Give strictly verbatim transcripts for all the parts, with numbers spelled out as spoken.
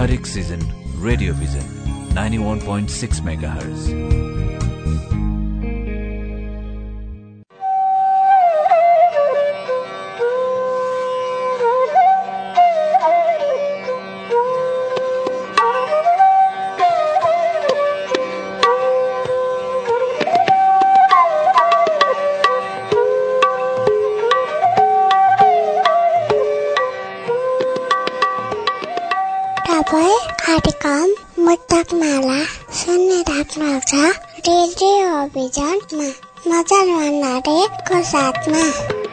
हरेक season radio vision ninety-one point six megahertz. कार्यक्रम मुक्तक माला सुन्ने राख्नुहुन्छ रेडियो भिजनमा मदन भण्डारीको साथमा।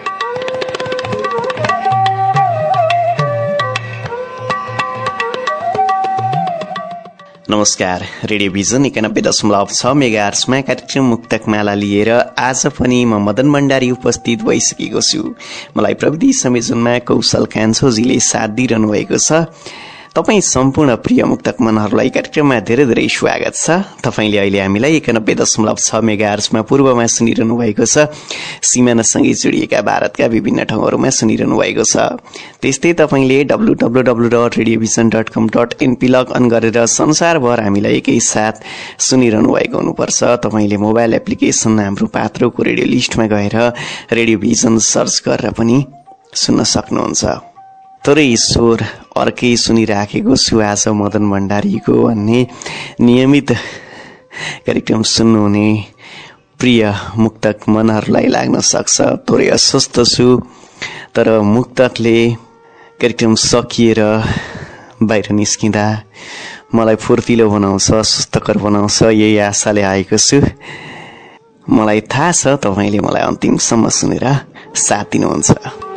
नमस्कार, रेडियो भिजन एकानब्बे दशमलव छ मेगाहर्ट्जमा कार्यक्रम मुक्तक माला लिएर आज पनि म मदन भण्डारी उपस्थित भइसकेको छु। मलाई प्रविधि संयोजनमा कौशल कान्छोजीले साथ दिइरहनु भएको छ। तपाईँ सम्पूर्ण प्रिय मुक्तक मनहरूलाई कार्यक्रममा धेरै धेरै स्वागत छ। तपाईँले अहिले हामीलाई एकानब्बे दशमलव छ मेगाहर्ट्जमा पूर्वमा सुनिरहनु भएको छ। सिमानासँगै जोडिएका भारतका विभिन्न ठाउँहरूमा सुनिरहनु भएको छ। त्यस्तै तपाईँले W W W dot radio vision dot com dot NP log on गरेर संसारभर हामीलाई एकैसाथ सुनिरहनु भएको हुनुपर्छ। तपाईँले मोबाइल एप्लिकेसन हाम्रो पात्रोको रेडियो लिस्टमा गएर रेडियोभिजन सर्च गरेर पनि सुन्न सक्नुहुन्छ। तरै ईश्वर अर्कै सुनिराखेको छु आज मदन भण्डारीको भन्ने नियमित कार्यक्रम सुन्नुहुने प्रिय मुक्तक मनहरूलाई लाग्न सक्छ। थोरै अस्वस्थ छु, तर मुक्तकले कार्यक्रम सकिएर बाहिर निस्किँदा मलाई फुर्तिलो बनाउँछ, स्वस्थकर बनाउँछ, यही आशाले आएको छु। मलाई थाहा छ तपाईँले मलाई अन्तिमसम्म सुनेर साथ दिनुहुन्छ।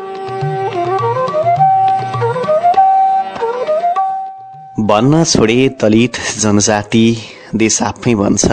भन्न छोडे दलित जनजाति देश आफै बन्छ।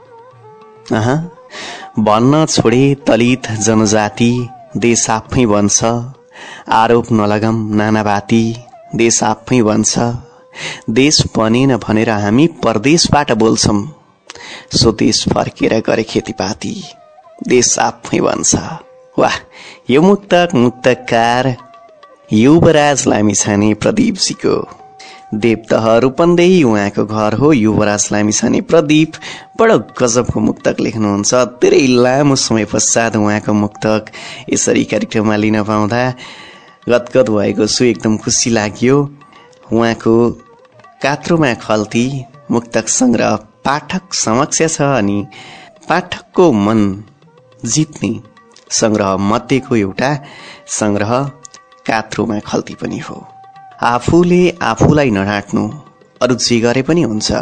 अहा भन्न छोडे दलित जनजाति देश आफै बन्छ। आरोप नलगम नानाबाती देश आफै बन्छ। देश बनेन भनेर हामी परदेशबाट बोल्छौं, स्वदेश फर्केर गरे खेतीपाती देश आफै बन्छ। वाह, यो मुक्तक मुक्तकार युवराज लामिछाने प्रदीपजीको देवदह रूपन्देही उहाँको घर हो। युवराज लामिछाने प्रदीप बडो गजबको मुक्तक लेख्नुहुन्छ। धेरै लामो समय पश्चात उहाँको मुक्तक यसरी कार्यक्रममा लिन पाउँदा गदगद भएको छु, एकदम खुसी लाग्यो। उहाँको कात्रोमा खल्ती मुक्तक संग्रह पाठक समक्ष छ अनि पाठकको मन जित्ने संग्रह मध्येको एउटा संग्रह कात्रोमा खल्ती पनि हो। आफूले आफूलाई नढाँट्नु अरू जे गरे पनि हुन्छ।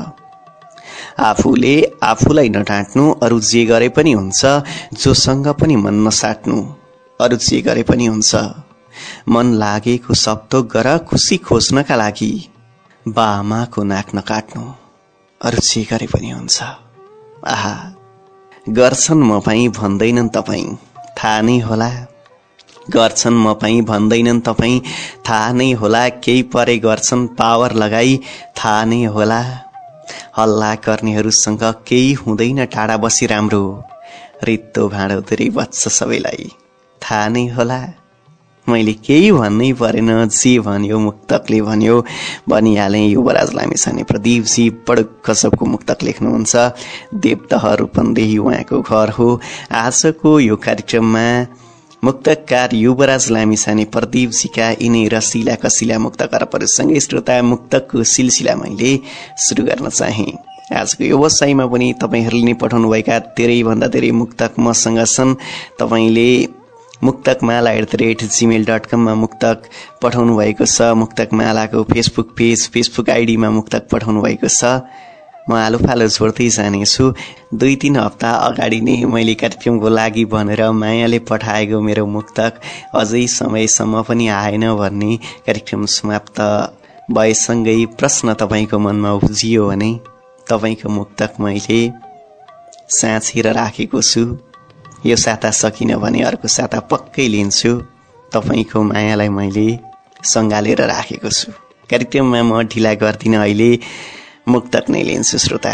आफूले आफूलाई नढाँट्नु अरू जे गरे पनि हुन्छ। जोसँग पनि मन नसाट्नु अरू जे गरे पनि हुन्छ। मन लागेको सबथोक गर खुसी खोज्नका लागि। बाआमाको नाक नकाट्नु अरू जे गरे पनि हुन्छ। आहा, गर्छन् म पई भन्दैनन् तपाईँ, थाहा नै होला। गर्छन् म पई भन्दैनन् तपाईँ, थाहा नै होला। केही परे गर्छन् पावर लगाई, थाहा नै होला। हल्ला गर्नेहरूसँग केही हुँदैन टाढा बसी राम्रो। रित्तो भाँडो धेरै बच्छ सबैलाई, थाहा नै होला। मैले केही भन्नै परेन, जे भन्यो मुक्तकले भन्यो भनिहालेँ। युवराज लामिछाने प्रदीपजी बडो गजबको मुक्तक लेख्नुहुन्छ। देवदह रूपन्देही उहाँको घर हो। आजको यो कार्यक्रममा मुक्तकार युवराज लामिछाने प्रदीपजीका यिनै रसिला कसिला मुक्तक अर्पणसँगै श्रोता मुक्तकको सिलसिला मैले सुरु गर्न चाहे। आजको यो व्यवसायमा पनि तपाईँहरूले नै पठाउनुभएका धेरैभन्दा धेरै मुक्तक मसँग छन्। तपाईँले Muktakmala at the rate Gmail dot कममा मुक्तक पठाउनु भएको छ। मुक्तकमालाको फेसबुक पेज फेसबुक आइडीमा मुक्तक पठाउनु भएको छ। म आलो फालो जोड्दै जानेछु। दुई तीन हप्ता अगाडि नै मैले कार्यक्रमको लागि भनेर मायाले पठाएको मेरो मुक्तक अझै समयसम्म पनि आएन भन्ने कार्यक्रम समाप्त भएसँगै प्रश्न तपाईँको मनमा उब्जियो भने तपाईँको मुक्तक मैले साँचेर राखेको छु। यो साता सकिन भने अर्को साता पक्कै लिन्छु। तपाईँको मायालाई मैले सँगालेर राखेको छु। कार्यक्रममा म ढिला गर्दिन, अहिले मुक्तक नै लिन्छु श्रोता।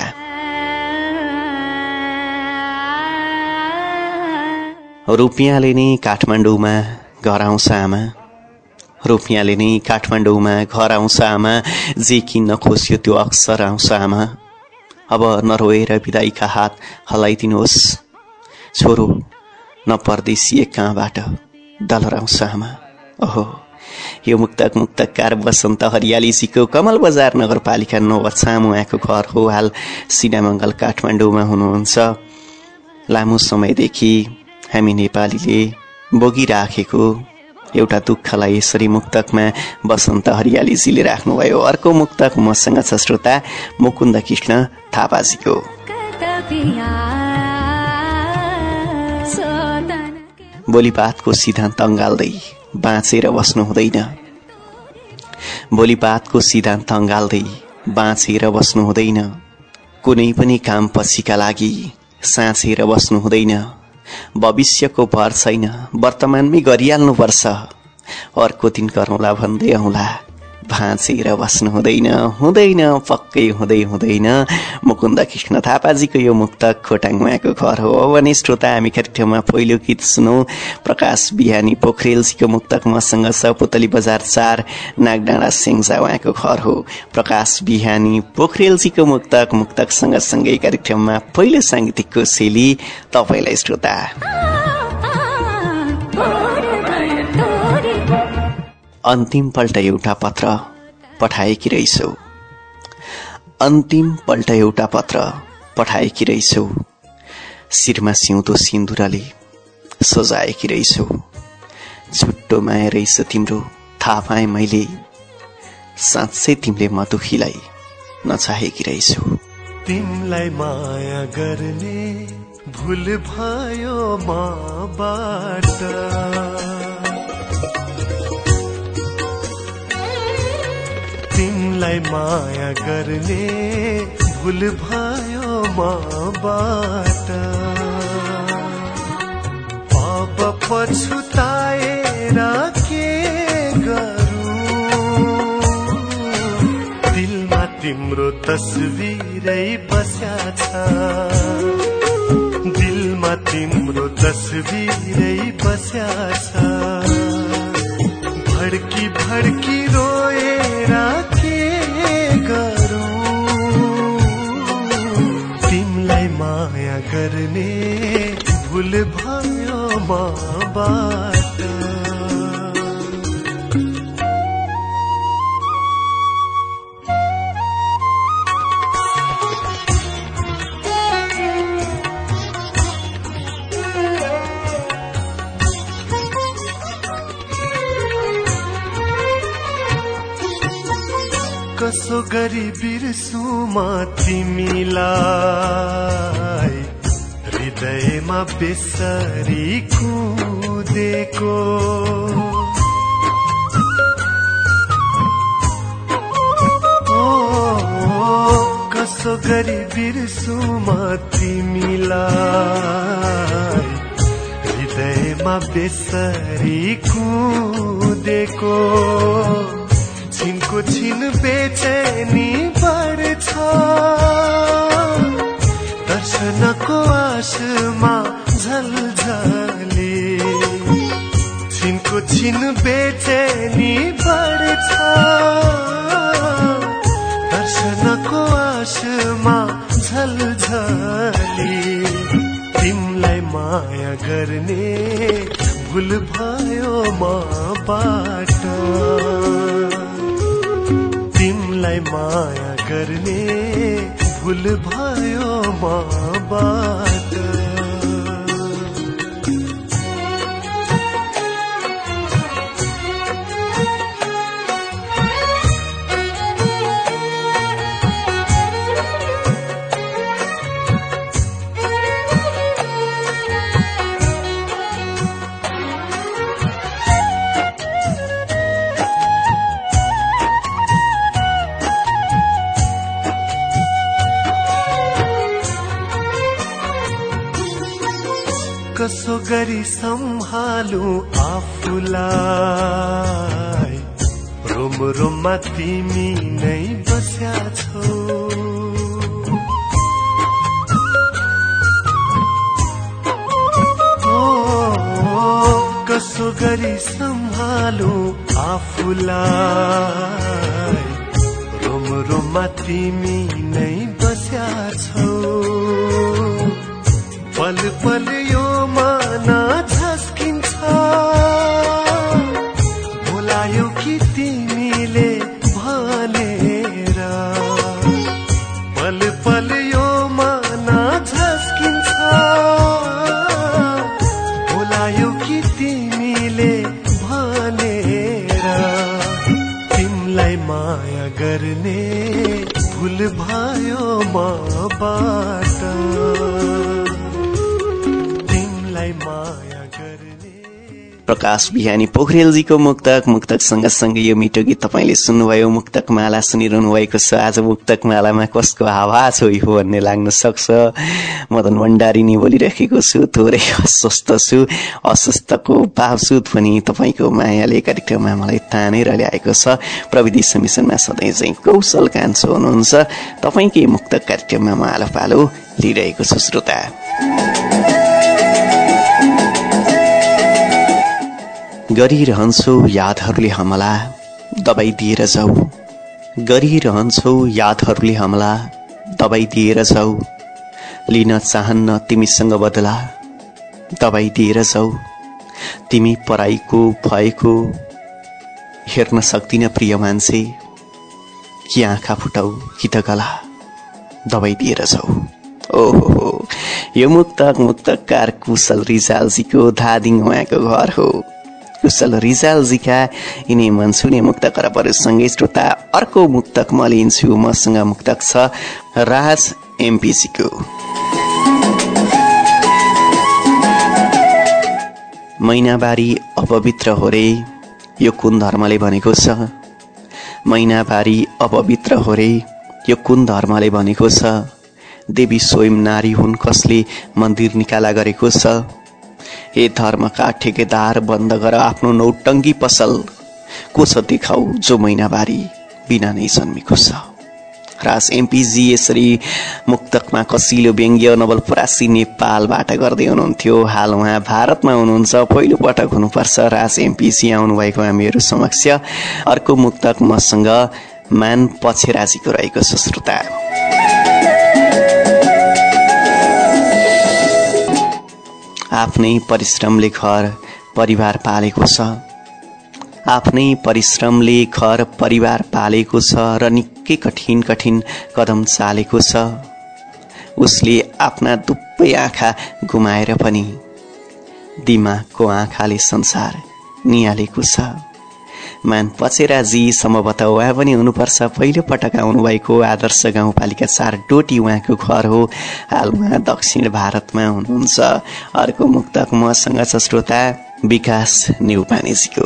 रुपियाँले नै काठमाडौँमा घर आउँछ आमा, रुपियाँले नै काठमाडौँमा घर आउँछ आमा, जे किन्न खोज्यो त्यो अक्सर आउँछ आमा। अब नरोएर बिदाईका हात हल्लाइदिनुहोस् छोरो, न परदेशी कहाँबाट डलराउँछ आमा। ओहो, यो मुक्तक मुक्तकार वसन्त हरियालीजीको कमल बजार नगरपालिका नौ अछाम उहाँको घर हो। हाल सिडामङ्गल काठमाडौँमा हुनुहुन्छ। लामो समयदेखि हामी नेपालीले बोगिराखेको एउटा दुःखलाई यसरी मुक्तकमा वसन्त हरियालीजीले राख्नुभयो। अर्को मुक्तक मसँग छ श्रोता मुकुन्द कृष्ण थापाजीको। भोलिपातको सिद्धान्त अँगाल्दै बाँचेर बस्नु हुँदैन, भोलिपातको सिद्धान्त अँगाल्दै बाँचेर बस्नु हुँदैन, कुनै पनि काम पछिका लागि साँचेर बस्नु हुँदैन, भविष्यको भर छैन वर्तमानमै गरिहाल्नुपर्छ, अर्को दिन गरौँला भन्दै आउँला भाँचेर बस्नु हुँदैन, हुँदैन पक्कै हुँदै हुँदैन। मुकुन्द कृष्ण थापाजीको यो मुक्तक खोटाङ उहाँको घर हो भने श्रोता हामी कार्यक्रममा पहिलो गीत सुनौ। प्रकाश बिहानी पोखरेलजीको मुक्तक मसँग छ। पुतली बजार चार नागडाँडा सेङ्जा उहाँको घर हो। प्रकाश बिहानी पोखरेलजीको मुक्तक मुक्तक सँगसँगै कार्यक्रममा पहिलो साङ्गीतिकको शैली तपाईँलाई श्रोता। अन्तिम पल्ट एउटा पत्र पठाएकी रहेछौ, अन्तिम पल्ट एउटा पत्र पठाएकी रहेछौ, शिरमा सिउँदो सिन्दुरले सजाएकी रहेछौ, छुट्टो माया रहेछ तिम्रो थाहा पाएँ मैले, साँच्चै तिमीले म दुखीलाई नचाहेकी रहेछौ। तिमीलाई माया गर्ने भुल भयो मबाट, तिमीलाई माया गर्ने भुल भयो मबाट, अब पछुताएर के गरौँ, दिलमा तिम्रो तस्बिरै बस्या छ, दिलमा तिम्रो तस्बिरै बस्या छ, भड्की भड्की रोएर के गरौँ, तिमीलाई माया गर्ने भुल भयो मबाट। कसो गरी बिर्सु म तिमीलाई, हृदयमा बेसरी कुदेको, ओ कसो गरी बिर्सु म तिमीलाई, हृदयमा बेसरी कुदेको, छिनको छिन बेचैनी बढ्छ, दर्शनको आशमा झलझली, छिनको छिन बेचैनी बढ्छ, दर्शनको आशमा झलझली, तिमीलाई माया गर्ने भुल भयो मबाट, तिमीलाई माया गर्ने भुल भयो मबाट। कसो गरी सम्हालु आफूलाई, रोम रोममा तिमी नै बस्या छौ, ओ कसो गरी सम्हालु आफूलाई रोम रोममा तिमी नै बस्या छौ पल पल यो मन झस्किन्छ बोलायो कि तिमीले भनेर पल पल यो मन झस्किन्छ बोलायो कि तिमीले भनेर तिमीलाई माया गर्ने भुल भयो मबाट तिमीलाई माया गर्ने। प्रकाश बिहानी पोखरेलजीको मुक्तक मुक्तक सँगसँगै यो मिठो गीत तपाईँले सुन्नुभयो। मुक्तक माला सुनिरहनु भएको छ। आज मुक्तक मालामा कसको आवाज हो यो भन्ने लाग्न सक्छ। मदन भण्डारी नै बोलिरहेको छु। थोरै अस्वस्थ छु। अस्वस्थको बावजुद पनि तपाईँको मायाले कार्यक्रममा मलाई तानेर ल्याएको छ। प्रविधि समिशनमा सधैँ चाहिँ कौशल कान्छो हुनुहुन्छ। तपाईँकै मुक्तक कार्यक्रममा म आलो पालो लिइरहेको छु श्रोता। गरिरहन्छौ यादहरूले हमला दबाई दिएर जाऊ गरिरहन्छौ यादहरूले हमला दबाई दिएर जाऊ लिन चाहन्न तिमीसँग बदला दबाई दिएर जाऊ तिमी पराईको भएको हेर्न सक्दिन प्रिय मान्छे कि आँखा फुटाऊ कि त गला दबाई दिएर जाऊ। ओहो यो मुक्तक मुक्तकार कुशल रिजालजीको धादिङ उहाँको घर हो। कुशल रिजालजीका यिनै मनसुने मुक्त करपहरूसँगै श्रोता अर्को मुक्तक म लिन्छु। मसँग मुक्तक छ राज एमपीसीको। महिनाबारी अपवित्र हो रे यो कुन धर्मले भनेको छ महिनाबारी अपवित्र हो रे यो कुन धर्मले भनेको छ देवी स्वयं नारी हुन् कसले मन्दिर निकाला गरेको छ हे धर्मका ठेकेदार बन्द गर आफ्नो नौटङ्गी पसल को छ देखाऊ जो महिनाबारी बिना नै जन्मेको छ। राज एमपीजी यसरी मुक्तकमा कसिलो व्यङ्ग्य नवलपरासी नेपालबाट गर्दै हुनुहुन्थ्यो। हाल उहाँ भारतमा हुनुहुन्छ। पहिलो पटक हुनुपर्छ राज एमपीजी आउनुभएको हामीहरू समक्ष। अर्को मुक्तक मसँग मान पछेराजीको रहेको छ श्रोता। आफ्नै परिश्रमले घर परिवार पालेको छ आफ्नै परिश्रमले घर परिवार पालेको छ र निकै कठिन कठिन कदम चालेको छ। उसले आफ्ना दुवै आँखा गुमाएर पनि दिमागको आँखाले संसार निहालेको छ। मान पचेराजी सम्भवतः उहाँ पनि हुनुपर्छ। पहिलो पटक आउनुभएको आदर्श गाउँपालिका चार डोटी उहाँको घर हो। हाल उहाँ दक्षिण भारतमा हुनुहुन्छ। अर्को मुक्तक मसँग छ श्रोता विकास नेउपानेजीको।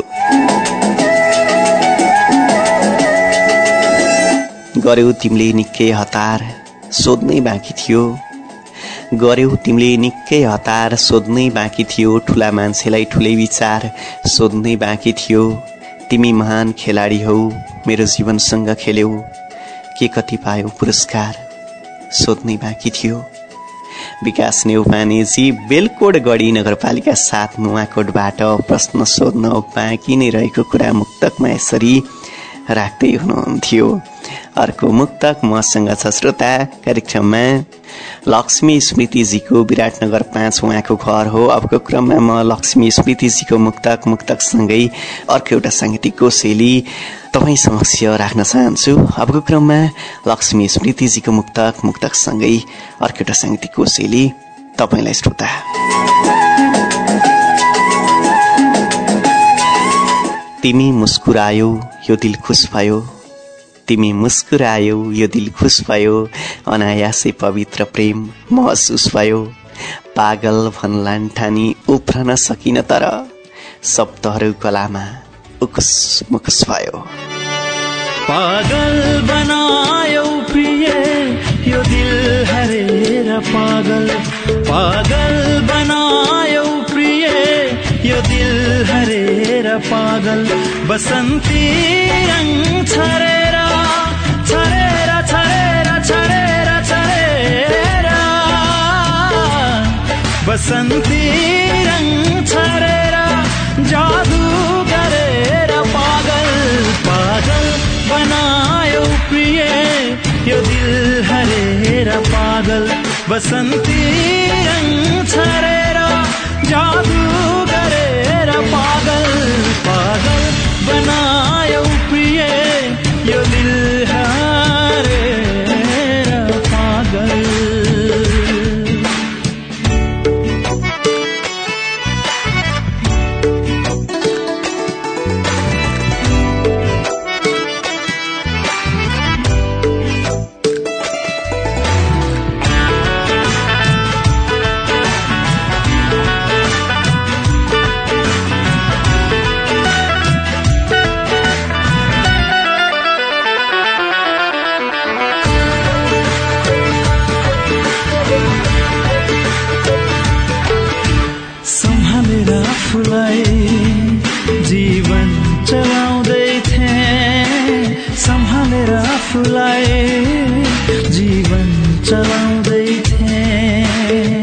गर्यौ तिमीले निकै हतार सोध्नै बाँकी थियो गर्यौ तिमीले निकै हतार सोध्नै बाँकी थियो ठुला मान्छेलाई ठुलै विचार सोध्नै बाँकी थियो तिमी महान खेलाडी हौ मेरो जीवनसँग खेल्यौ के कति पायौ पुरस्कार सोध्नै बाँकी थियो। विकास नेउपानेजी बेलकोट गढी नगरपालिका सात नुवाकोटबाट प्रश्न सोध्न बाँकी नै रहेको कुरा मुक्तकमा यसरी राख्दै हुनुहुन्थ्यो। अर्को मुक्तक मसँग छ श्रोता कार्यक्रममा लक्ष्मी स्मृतिजीको विराटनगर पाँच उहाँको घर हो। अबको क्रममा म लक्ष्मी स्मृतिजीको मुक्तक मुक्तकसँगै अर्को एउटा साङ्गीतिक कोसेली तपाईँ समक्ष राख्न चाहन्छु। अबको क्रममा लक्ष्मी स्मृतिजीको मुक्तक मुक्तकसँगै अर्को एउटा साङ्गीतिक कोसेली तपाईँलाई श्रोता। तिमी मुस्कुरायौ यो दिल खुस भयो तिमी मुस्कुरायौ यो दिल खुस भयो अनायासै पवित्र प्रेम महसुस भयो पागल भन्लान् ठानी उफ्रन सकिन तर शब्दहरू कलामा उकुस मुकुस भयो। पागल बनायो प्रिय यो दिल हरेर पागल पागल बनायो प्रिय यो दिल हरेर पागल बसन्ती रंग छरेर छरेर छरेर छरेर छरेर बसन्ती रंग छरेर जादू गरेर पागल प्रिय यो दिल हरेर पागल बसन्ती रङ छरेर जादु गरेर पागल पागल बनायो प्रिय यो दिल हरेर पागल। जीवन चलाउँदै थिए सम्हालेर आफूलाई जीवन चलाउँदै थिए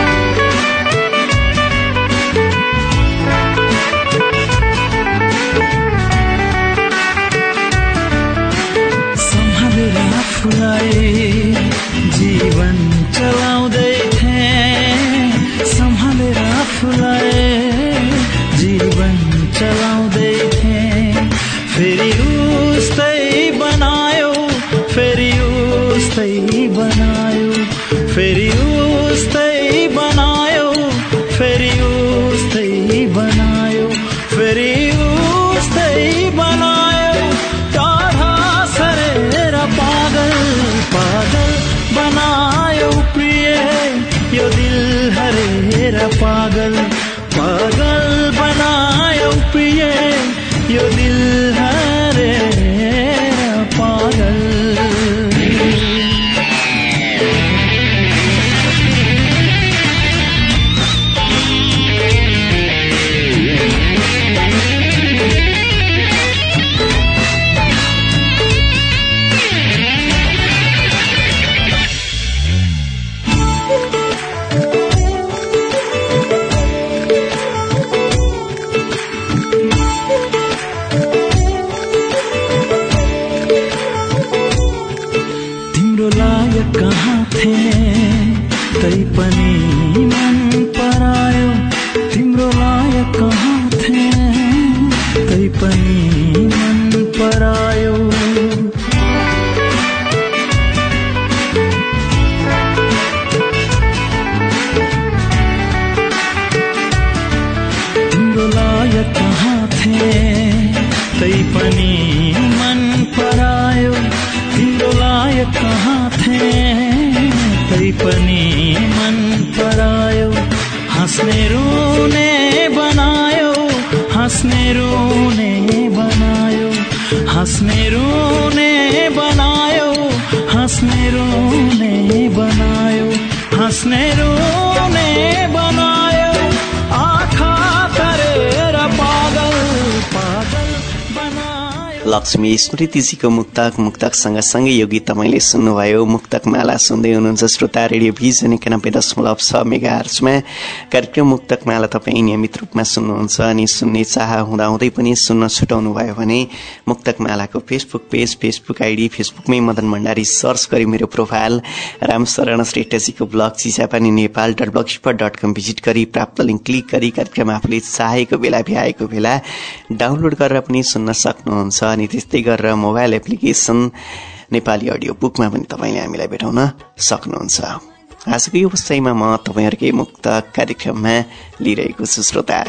सम्हालेर आफूलाई जीवन चलाउँदै थिए सम्हालेर आफूलाई जीवन चलाउँदै थिए फेरि उस्तै बनायो फेरि उस्तै बनायो फेरि उस्तै बनायो फेरि उस्तै बनायो फेरि उस्तै बनायो टाढा सरेर पागल पागल बनायो प्रिय यो दिल हरेर पागल पागल बनायो प्रिय यो दिल हरेर पागल। कहाँ थिए तै पनि मन परायो तिम्रो लायक कहाँ थिए तै पनि मन परायो तिम्रो लायक कहाँ थिए तै पनि मन परायो तिम्रो लायक कहाँ थिए तै पनि मन परायो हाँस्ने रुने बनायो हाँस्ने रुने बनायो हाँस्ने रुने बनायो हाँस्ने रुने बनायो हाँस्ने रुने बनायो आँखा तरेर पागल पागल बनायो। लक्ष्मी स्मृतिजीको मुक्तक मुक्तक सँगसँगै यो गीत तपाईँले सुन्नुभयो। मुक्तक माला सुन्दै हुनुहुन्छ श्रोता। रेडियो भिजन एकानब्बे दशमलव छ मेगा हर्जमा कार्यक्रम मुक्तक माला तपाईँ नियमित रूपमा सुन्नुहुन्छ अनि सुन्ने चाह हुँदाहुँदै पनि सुन्न छुटाउनु भयो भने मुक्तक मालाको फेसबुक पेज फेसबुक आइडी फेसबुकमै मदन भण्डारी सर्च गरी मेरो प्रोफाइल रामशरण श्रेष्ठजीको blog Chisapani Nepal dot blog spot dot com visit गरी प्राप्त लिङ्क क्लिक गरी कार्यक्रम आफूले चाहेको बेला भ्याएको बेला डाउनलोड गरेर पनि सुन्न सक्नुहुन्छ। अनि त्यस्तै गरेर मोबाइल एप्लिकेसन नेपाली अडियो बुकमा पनि तपाईँले हामीलाई भेटाउन सक्नुहुन्छ। आजको यो बसाइमा म तपाईँहरूकै मुक्त कार्यक्रममा लिइरहेको छु श्रोता।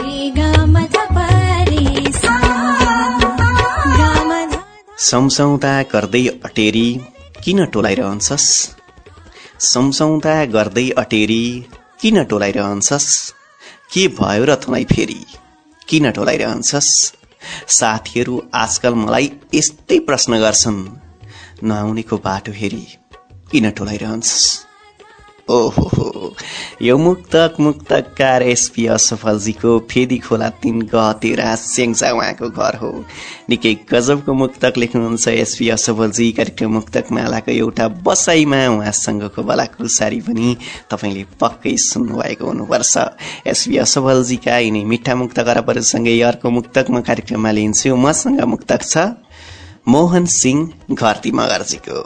सम्झौता गर्दै अटेरी किन टोलाइरहन्छस् सम्झौता गर्दै अटेरी किन टोलाइरहन्छस् के भयो र तँलाई फेरि किन टोलाइरहन्छस् साथीहरू आजकल मलाई यस्तै प्रश्न गर्छन् नआउनेको बाटो हेरी किन टोलाइरहन्छस्। ओहो यो मुक्तक मुक्तकार एसपी असफलजीको फेदी खोला तीन गतेरा स्याङ्जा उहाँको घर हो। निकै गजबको मुक्तक लेख्नुहुन्छ एसपी असफलजी। कार्यक्रम मुक्तक मालाको एउटा बसाइमा उहाँसँगको बलाकुसारी पनि तपाईँले पक्कै सुन्नुभएको हुनुपर्छ। एसपी असफलजीका यिनै मिठा मुक्तकरहरूसँगै अर्को मुक्तक म कार्यक्रममा लिन्छु। मसँग मुक्तक छ मोहन सिंह घरती मगर्जीको।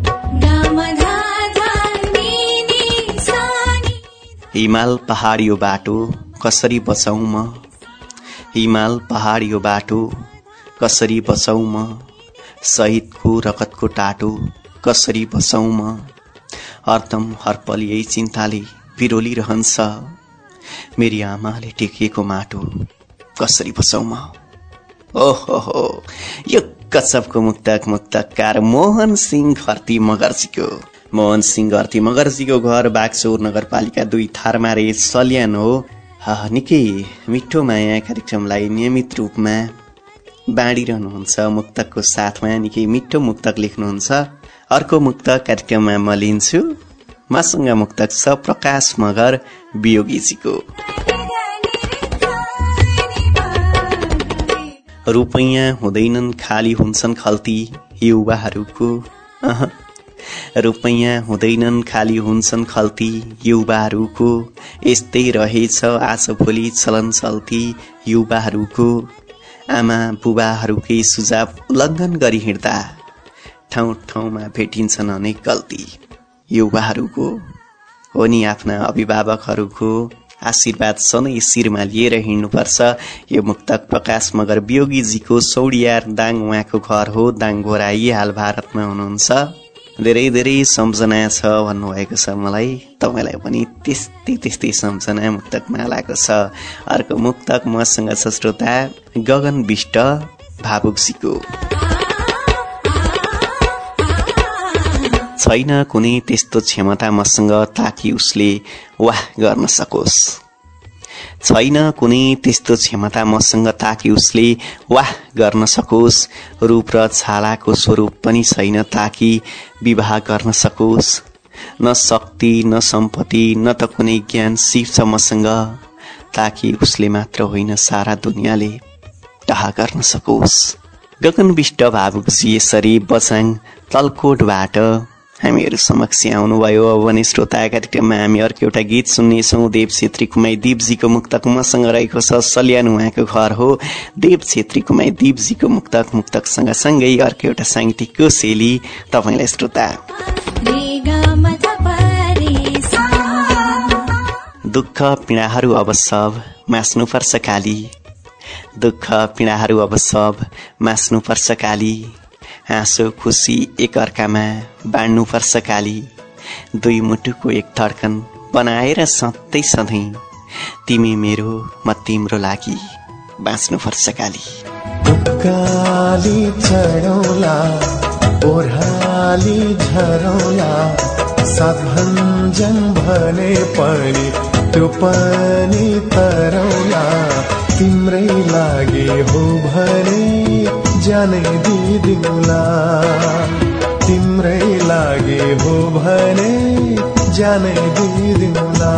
हिमाल पहाड यो बाटो कसरी बचाउँ म, हिमाल पहाड यो बाटो कसरी बचाउँ म, शहीदको रगतको टाटो कसरी बचाउँ म, हरदम हरपल यही चिन्ताले पिरोलिरहन्छ, मेरी आमाले टेकिएको माटो कसरी बचाउँ म। ओहो हो, यो गजबको मुक्तक मुक्तकार मोहन सिंह घरती मगर्जीको। मोहन सिंह घरती मगर्जीको घर बागचौर नगरपालिका दुई थारमारे सल्यान हो। निकै मिठो माया कार्यक्रमलाई नियमित रूपमा बाँडिरहनुहुन्छ मुक्तकको साथमा, निकै मिठो मुक्तक लेख्नुहुन्छ। अर्को मुक्तक कार्यक्रममा म लिन्छु। मसँग मुक्तक छ प्रकाश मगर वियोगीजीको। रुपैयाँ हुँदैनन् खाली हुन्छन् खल्ती युवाहरूको, अह रुपैयाँ हुँदैनन् खाली हुन्छन् खल्ती युवाहरूको, यस्तै रहेछ आज भोलि चलन चल्ती युवाहरूको, आमा बुबाहरूकै सुझाव उल्लङ्घन गरी हिँड्दा ठाउँ ठाउँमा भेटिन्छन् अनेक गल्ती युवाहरूको। हो नि, आफ्ना अभिभावकहरूको आशीर्वाद सधैँ शिरमा लिएर हिँड्नुपर्छ। यो मुक्तक प्रकाश मगर वियोगीजीको सौडियार दाङ उहाँको घर हो। दाङ घोराई हाल भारतमा हुनुहुन्छ। धेरै धेरै सम्झना छ भन्नुभएको छ मलाई। तपाईँलाई पनि त्यस्तै त्यस्तै सम्झना मुक्तक मालाको छ। अर्को मुक्तक मसँग छ श्रोता गगन विष्ट भावुकजीको। छैन कुनै त्यस्तो क्षमता मसँग ताकि उसले वाह गर्न सकोस्, छैन कुनै त्यस्तो क्षमता मसँग ताकि उसले वाह गर्न सकोस्, रूप र छालाको स्वरूप पनि छैन ताकि विवाह गर्न सकोस्, न शक्ति न सम्पत्ति न त कुनै ज्ञान सिप छ मसँग ताकि उसले मात्र होइन सारा दुनियाँले डाहा गर्न सकोस्। गगन विष्ट भावुकजी यसरी बसाङ तलकोटबाट हामीहरू समक्ष आउनुभयो। अब भने श्रोता कार्यक्रममा हामी अर्को एउटा गीत सुन्नेछौँ। देव छेत्री कुमाई दिपजीको मुक्तक मसँग रहेको छ। सल्यान उहाँको घर हो। देव छेत्री कुमाई दिपजीको मुक्तक मुक्तक सँगसँगै अर्को एउटा साङ्गीतिक कोसेली तपाईँलाई श्रोता। दुःख पीडाहरू अब सब मास्नुपर्छ काली, दुःख पीडाहरू अब सब मास्नुपर्छ काली, हाँसो खुसी एक अर्कामा बाँड्नुपर्छ काली, दुई मुटुको एक धड्कन बनाएर सधैँ सधैँ तिमी मेरो म तिम्रो लागि बाँच्नुपर्छ काली। काली चढौला ओढ़ाली झरौला सात भञ्जन भने पनि त्यो पनि तरौला, तिम्रै लागि हो भने जानै दिदिउँला, तिम्रै लागि हो भने जानै दिदिउँला।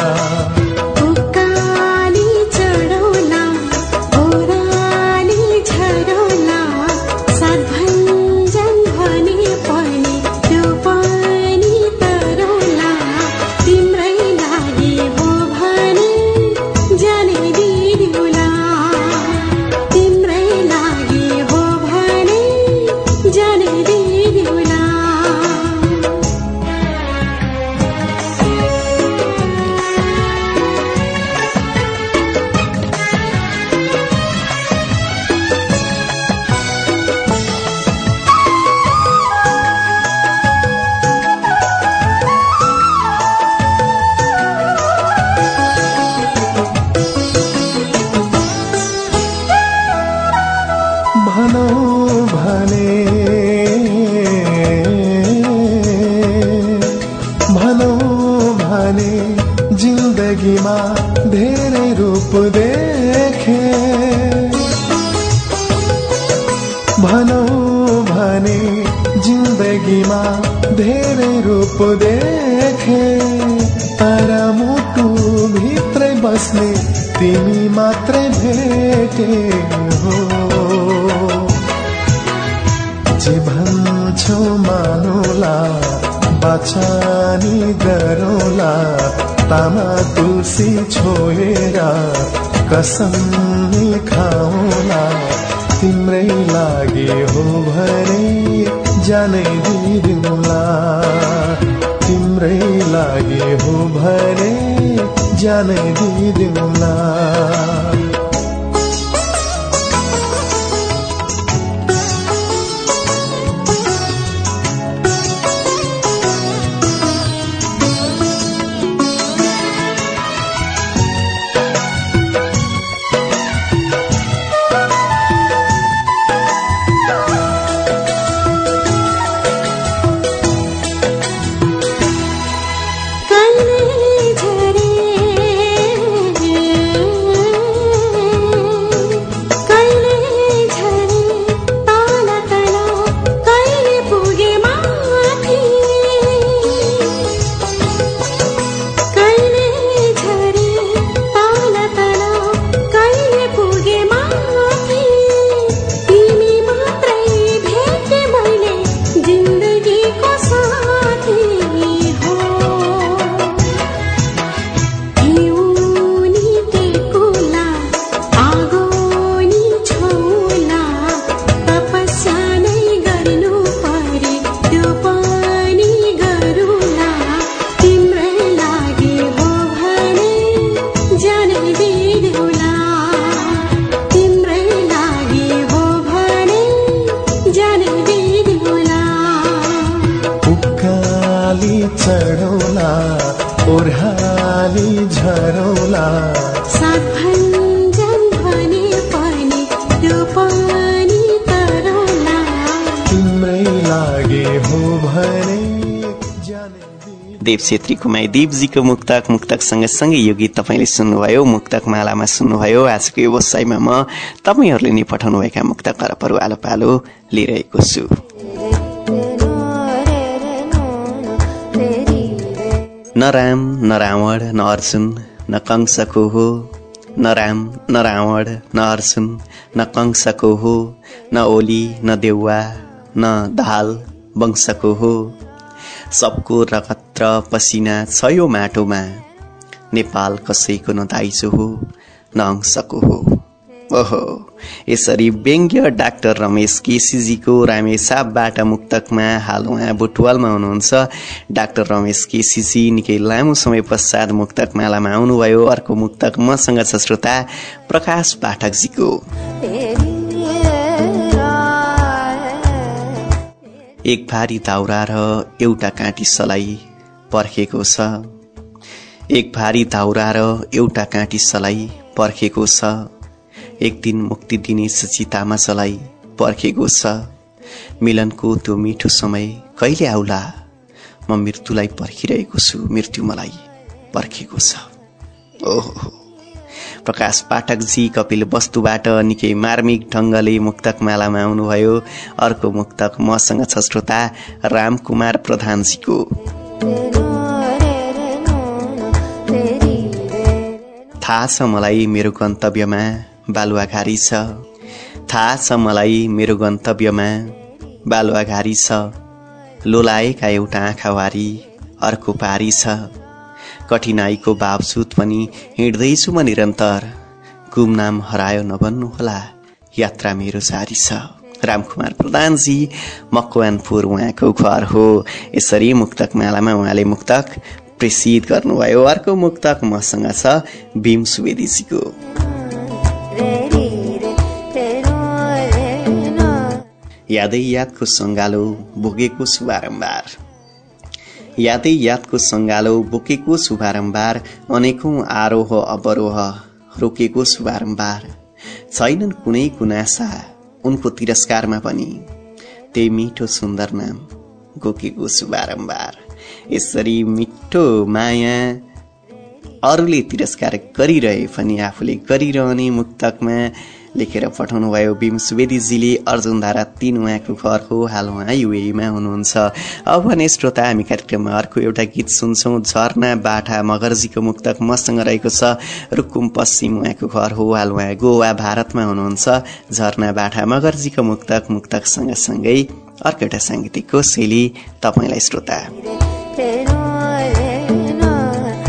तिमी मात्रै भेटे हो, जे भन्छौ मानौला बाचानी गरौला, तामा तुलसी छोएर कसम खाउला, तिम्रै लागे हो भने जानै दिदिउँला तिम्रै लागे हो भने जानै दिदिउँला देव छेत्रीको माइदेवजीको मुक्तक मुक्तक सँगसँगै यो गीत तपाईँले सुन्नुभयो मुक्तक मालामा सुन्नुभयो। आजको यो व्यवसायमा म तपाईँहरूले नै पठाउनुभएका मुक्तक करपहरू आलो पालो लिइरहेको छु। न राम न रावण न अर्जुन न कंसको हो न राम न रावण न अर्जुन न कंसको हो न ओली न देउवा न दाहाल वंशको हो सबको रगत र पसिना छ यो माटोमा नेपाल कसैको न दाइजो हो न अंशको हो। ओहो यसरी व्यङ्ग्य डाक्टर रमेश केसीजीको रामेछापबाट मुक्तकमा हाल उहाँ बुटवलमा हुनुहुन्छ। डाक्टर रमेश केसीजी निकै लामो समय पश्चात मुक्तक मालामा आउनुभयो। अर्को मुक्तक मसँग छ श्रोता प्रकाश पाठकजीको। एक भारी दाउरा र एउटा काँटी सलाई पर्खेको छ एक भारी दाउरा र एउटा काँटी सलाई पर्खेको छ एक दिन मुक्ति दिने चितामा सलाई पर्खेको छ मिलनको त्यो मिठो समय कहिले आउला म मृत्युलाई पर्खिरहेको छु मृत्यु मलाई पर्खेको छ। ओहो प्रकाश पाठकजी कपिल वस्तुबाट निकै मार्मिक ढंगले मुक्तक मालामा आउनुभयो। अर्को मुक्तक मसँग छ श्रोता रामकुमार प्रधानजीको। थाहा छ मलाई मेरो गन्तव्यमा बालुवाघारी छ थाहा छ मलाई मेरो गन्तव्यमा बालुवाघारी छ लोलाएका एउटा आँखावारी अर्को पारी छ कठिनाईको बावजुद पनि हिँड्दैछु म निरन्तर गुमनाम हरायो नभन्नुहोला यात्रा मेरो जारी छ। रामकुमार प्रधानजी मकवानपुर उहाँको घर हो। यसरी मुक्तक मालामा उहाँले मुक्तक प्रेषित गर्नुभयो। अर्को मुक्तक मसँग छ भीम सुवेदीजीको। यादै यादको सङ्गालो बोकेको छु बारम्बार यादै यादको सङ्गालो बोकेको छु बारम्बार अनेकौं आरोह अवरोह रोकेको छु बारम्बार छैनन् कुनै गुनासा उनको तिरस्कारमा पनि त्यही मिठो सुन्दर नाम गोकेको छु बारम्बार। यसरी मिठो माया अरूले तिरस्कार गरिरहे पनि आफूले गरिरहने मुक्तकमा लेखेर पठाउनु भयो भीम सुवेदीजीले। अर्जुनधारा तीन उहाँको घर हो। हाल उहाँ युएईमा हुनुहुन्छ। अब भने श्रोता हामी कार्यक्रममा अर्को एउटा गीत सुन्छौं। झरना बाठा मगर्जीको मुक्तक मसँग रहेको छ। रुकुम पश्चिम उहाँको घर हो। हाल उहाँ गोवा भारतमा हुनुहुन्छ। झरना बाठा मगर्जीको मुक्तक मुक्तक सँगसँगै अर्को एउटा साङ्गीतिकको शैली तपाईलाई श्रोता।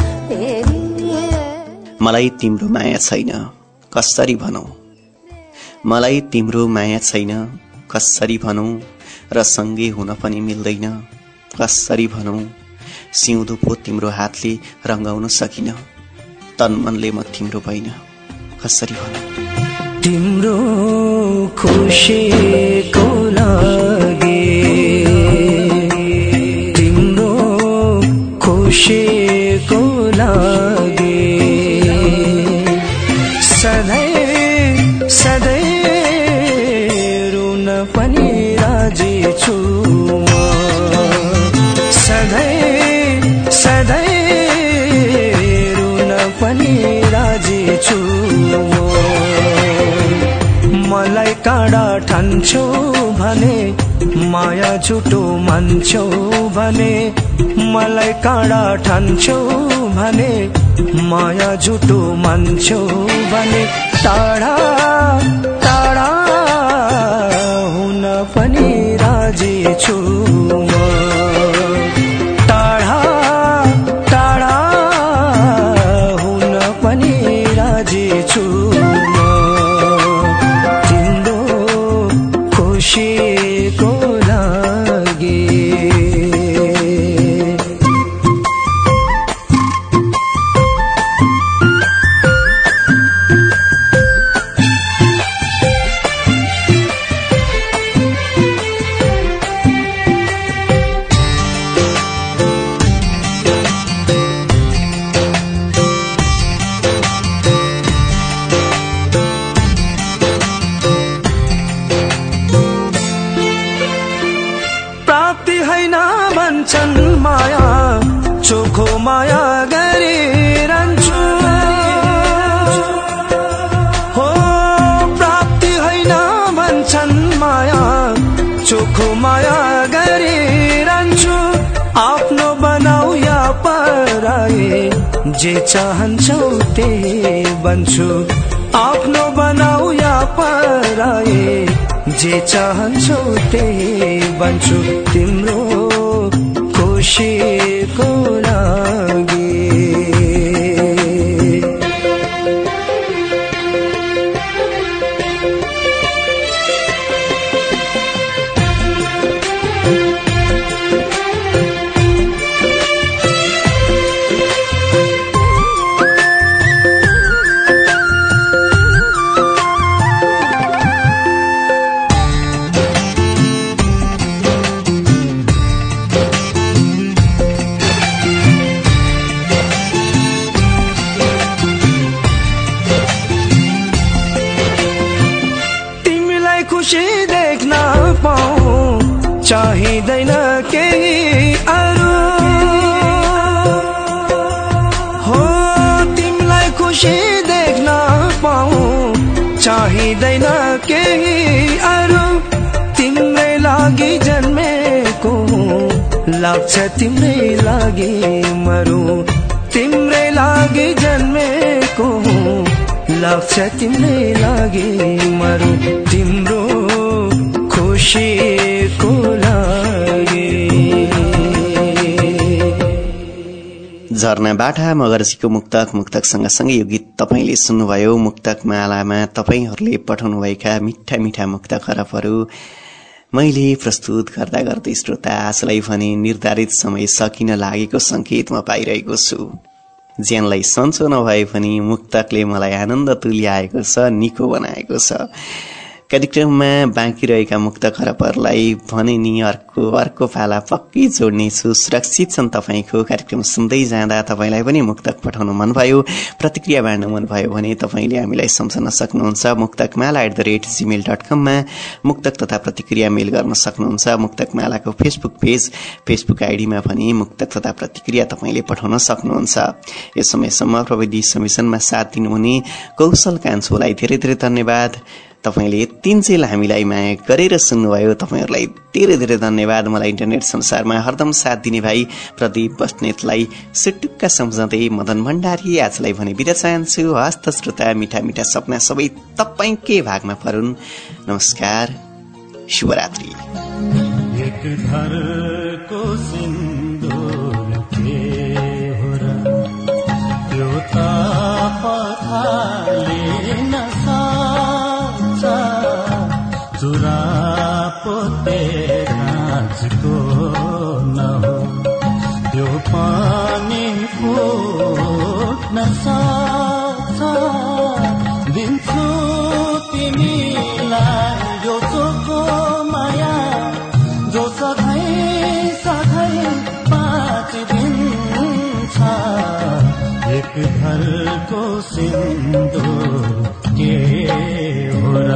मलाई तिम्रो माया छैन कसरी भनौ मलाई तिम्रो माया छैन कसरी भनौं र सँगै हुन पनि मिल्दैन कसरी भनौं सिउँदो पो तिम्रो हातले रंगाउन सकिन तन मनले म तिम्रो भइन कसरी भनौं तिम्रो खुशीको लागि तिम्रो खुशीको लागि सधैँ सधैँ रुन पनि राजी छु सधैँ सधैँ रुन पनि राजी छु मलाई काँडा ठान्छौ भने माया झुटो मान्छौ भने मलाई काँडा ठान्छौ भने माया झुटो मान्छौ भने टाढा टाढा हुन पनि राजी छु टाढा टाढा हुन पनि राजी छु खुशीको लागि माया चोखो माया गरिरहन्छु हो प्राप्ति होइन भन्छन् माया चोखो माया गरिरहन्छु आफ्नो बनाऊ या पराए जे चाहन्छौ त्यही बन्छु आफ्नो बनाऊ या पराए जे चाहन्छौ त्यही बन्छु तिम्रो खुशीको लागि चाहिँदैन केही अरू हो तिमीलाई खुसी देख्न पाऊँ चाहिँदैन केही अरू तिम्रै लागि जन्मेको लाग्छ तिम्रै लागि मरौँ तिम्रै लागि जन्मेको लाग्छ तिम्रै लागि मरौँ तिम्रो खुशीको लागि झरना बाटा मगर्जीको मुक्तक मुक्तक सँगसँगै यो गीत तपाईले सुन्नुभयो मुक्तक मालामा तपाईहरूले पठाउनुभएका मिठा मिठा मुक्तक खरबहरू मैले प्रस्तुत गर्दा गर्दै श्रोता आजलाई भने निर्धारित समय सकिन लागेको संकेत म पाइरहेको छु ज्यानलाई सन्चो नभए पनि मुक्तकले मलाई आनन्द तुल्याएको छ निको बनाएको छ कार्यक्रममा बाँकी रहेका मुक्त खरबहरूलाई भने नि अर्को अर्को पाला पक्कै जोड्नेछु सुरक्षित छन् तपाईको कार्यक्रम सुन्दै जाँदा तपाईलाई पनि मुक्तक पठाउन मन भयो प्रतिक्रिया बाँड्न मन भयो भने तपाईले हामीलाई सम्झन सक्नुहुन्छ Muktakmala at the rate Gmail dot com मा मुक्तक तथा प्रतिक्रिया मेल गर्न सक्नुहुन्छ मुक्तकमालाको फेसबुक पेज फेसबुक आइडीमा पनि मुक्तक तथा प्रतिक्रिया तपाईले पठाउन सक्नुहुन्छ यस समयसम्म प्रविधि समिशनमा साथ दिनुहुने कौशल कान्छोलाई धेरै धेरै धन्यवाद तपाईले तीनजेल हामीलाई माया गरेर सुन्नुभयो तपाईहरुलाई धेरै धेरै धन्यवाद मलाई इन्टरनेट संसारमा हरदम साथ दिने भाइ प्रदीप बस्नेतलाई सुटुक्का सम्झँदै मदन भण्डारी आजलाई भने बिदा चाहन्छु हस्त श्रोता मिठा मिठा सपना सबै तपाईकै भागमा परुन् नमस्कार शुभरात्रि एक घरको सिन्दूर के हो र त्यो त पखाले नसा आजको नहो त्यो पानी फुट्न सक्छ दिन्छु तिमीलाई यो चोखो माया जो सधैँ सधैँ बाँचिदिन्छ एक घरको सिन्दुर के हो र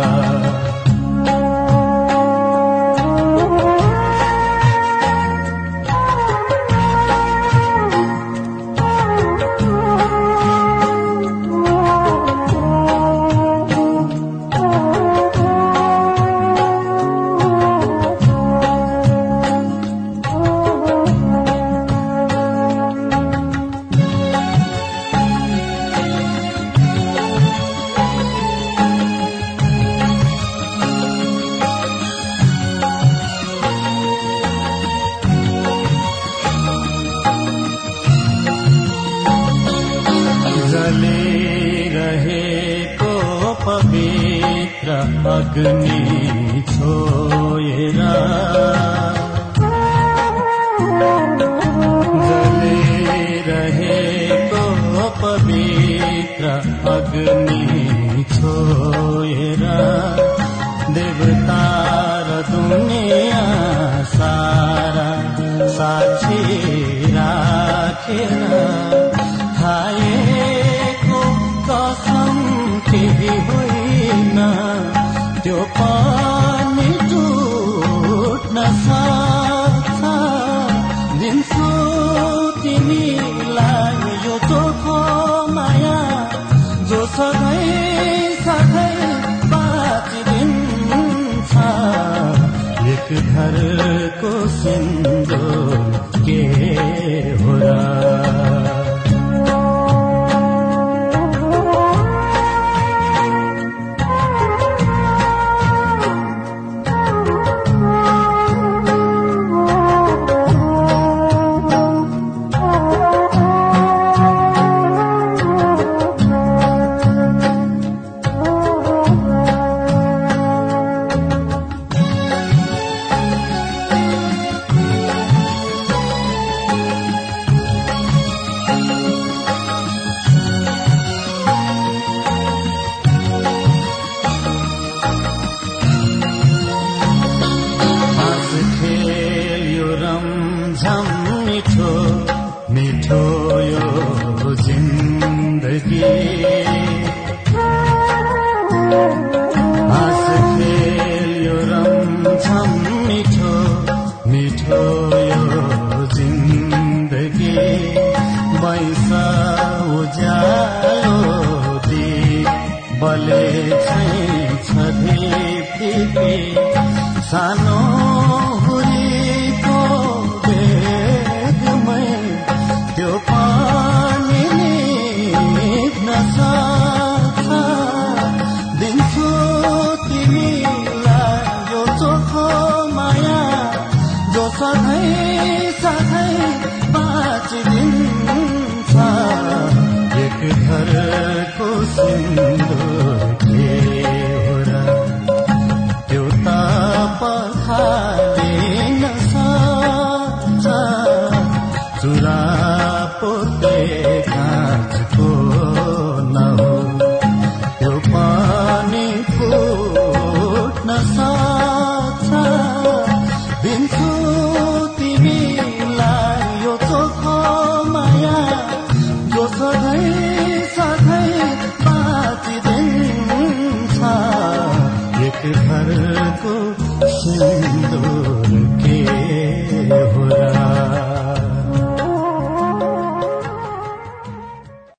अग्नि छोएर जलिरहेको पवित्र अग्नि छोएर देवता र दुनिया सारा साक्षी राखेर खाएको कसम केही होइन त्यो पानी टुट्न सक्छ दिन्छु तिमीलाई यो चोखो माया जो सधैँ सधैँ बाँचिदिन्छ एक घरको सिन्दुर के हो र सानो हुरीको बेगमै त्यो पानी निभ्न सक्छ दिन्छु तिमीलाई यो चोखो माया जो सधैँ सधैँ बाँचिदिन्छ एक घरको सिन्दुर